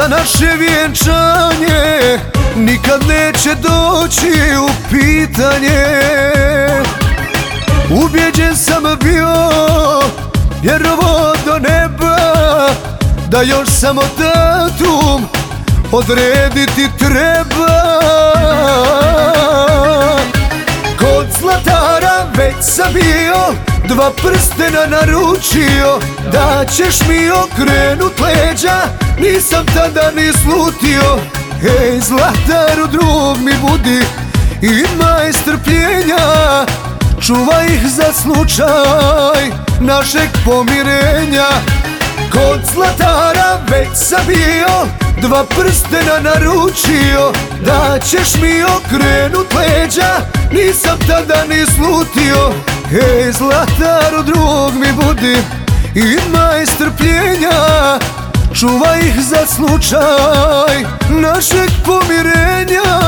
da naše vjenčanje nikad neće doći u pitanje. Ubjeđen sam bio, vjerovo do neba, da još samo datum odrediti treba. Kod zlatara već sam bio, 2 prstena naručio, da ćeš mi okrenut leđa, nisam tada ni slutio. Hej zlataru, drug mi budi, imaj strpljenja, čuvaj ih za slučaj našeg pomirenja. Kod zlatara već sam bio, 2 prstena naručio, da ćeš mi okrenut leđa, nisam tada ni slutio. Hej zlataru, drug mi budi, imaj strpljenja, čuvaj ih za slučaj našeg pomirenja.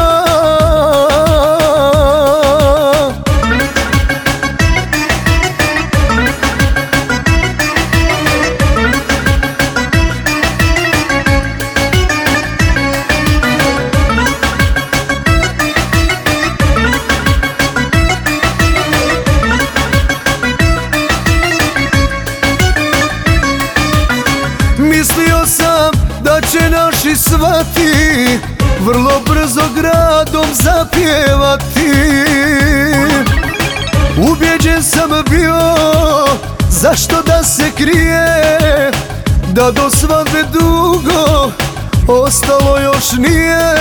Mislio sam da će naši svati vrlo brzo gradom zapjevati. Ubjeđen sam bio, zašto da se krije, da do svadbe dugo ostalo još nije.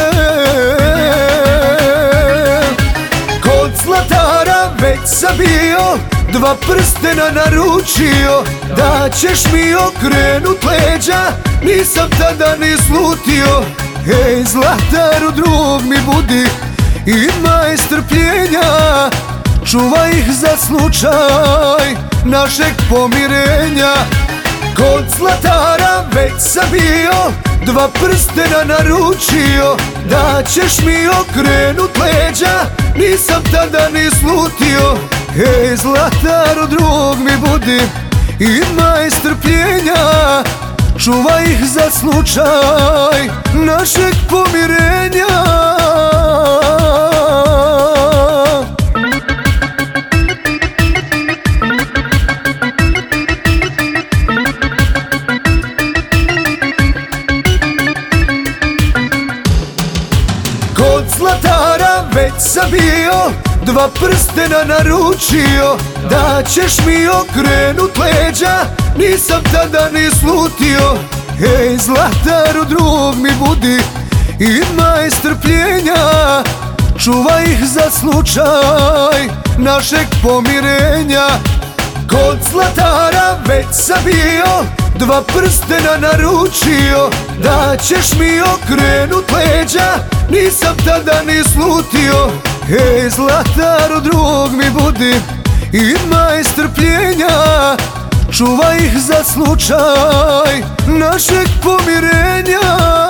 Kod zlatara već sam bio, 2 prstena naručio, da ćeš mi okrenut leđa, nisam tada ni slutio. Hej zlataru, drug mi budi, imaj strpljenja, čuvaj ih za slučaj našeg pomirenja. Kod zlatara već sam bio, 2 prstena naručio, da ćeš mi okrenut leđa, nisam tada ni slutio. Hej zlataru, drug mi budi, imaj strpljenja, čuvaj ih za slučaj našeg pomirenja. Kod zlatara već sam bio, 2 prstena naručio, da ćeš mi okrenut leđa, nisam tada ni slutio. Hej zlataru, drug mi budi, imaj strpljenja, čuvaj ih za slučaj našeg pomirenja. Kod zlatara već sam bio, 2 prstena naručio, da ćeš mi okrenut leđa, nisam tada ni slutio. Hej zlataru, drug mi budi, imaj strpljenja, čuvaj ih za slučaj našeg pomirenja.